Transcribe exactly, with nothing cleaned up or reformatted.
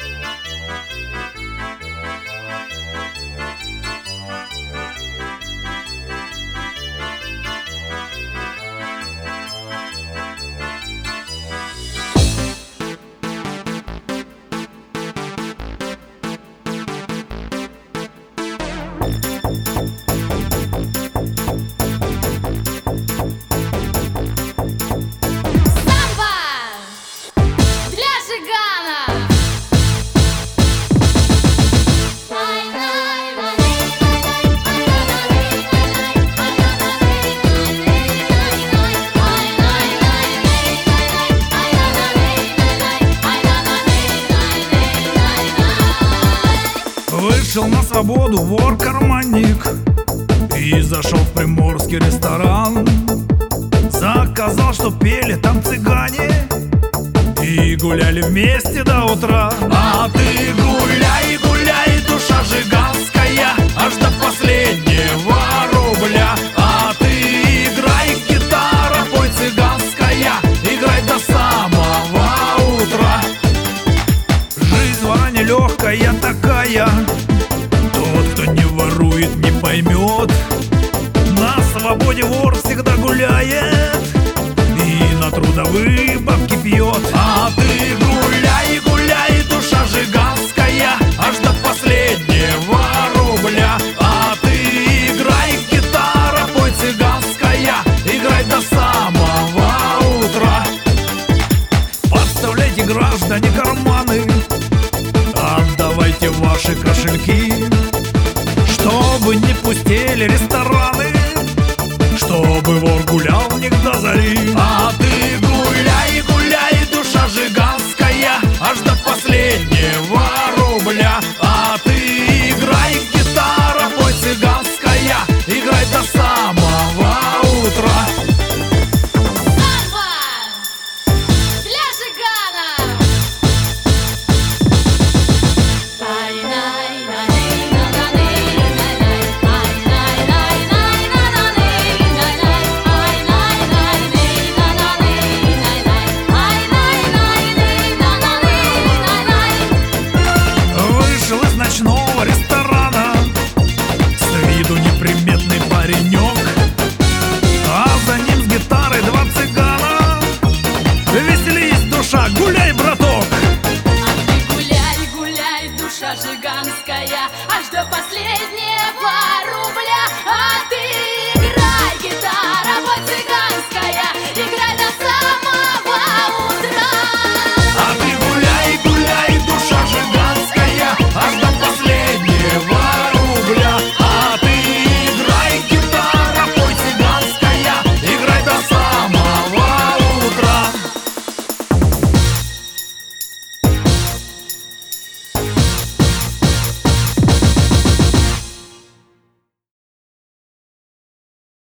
Вышел на свободу вор-карманник и зашел в приморский ресторан. Заказал, что пели там цыгане, и гуляли вместе до утра. А ты гуляй, гуляй, душа жиганская, аж до последнего рубля. А ты играй, гитара, пой цыганская, играй до самого утра. Жизнь вора нелегкая такая, тот, кто не ворует, не поймет. На свободе вор всегда гуляет и на трудовые бабки пьет. А ты гуляй, гуляй, душа жиганская, аж до последнего рубля. А ты играй, гитара, пой цыганская, играй до самого утра. Подставляйте, граждане, карманы, отдавайте ваши кошельки, чтобы не пустели рестораны, чтобы вор гулял в них до зари. А ты гуляй, гуляй, душа жиганская, аж до последнего рубля. А ты играй, гитара, пой цыганская, играй до самого утра. Ночного ресторана с виду неприметный паренек, а за ним с гитарой два цыгана. Веселись, душа, гуляй, браток. А ты гуляй, гуляй, душа жиганская, аж до последнего